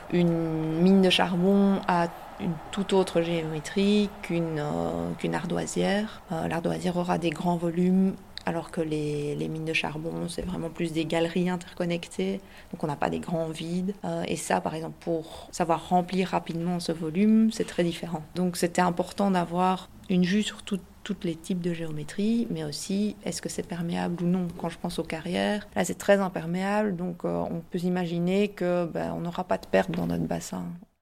Une mine de charbon a une toute autre géométrie qu'une ardoisière. L'ardoisière aura des grands volumes, alors que les mines de charbon, c'est vraiment plus des galeries interconnectées, donc on n'a pas des grands vides. Et ça, par exemple, pour savoir remplir rapidement ce volume, c'est très différent. Donc c'était important d'avoir une vue sur tous les types de géométrie, mais aussi est-ce que c'est perméable ou non. Quand je pense aux carrières, là c'est très imperméable, donc on peut imaginer que on n'aura pas de perte dans notre bassin.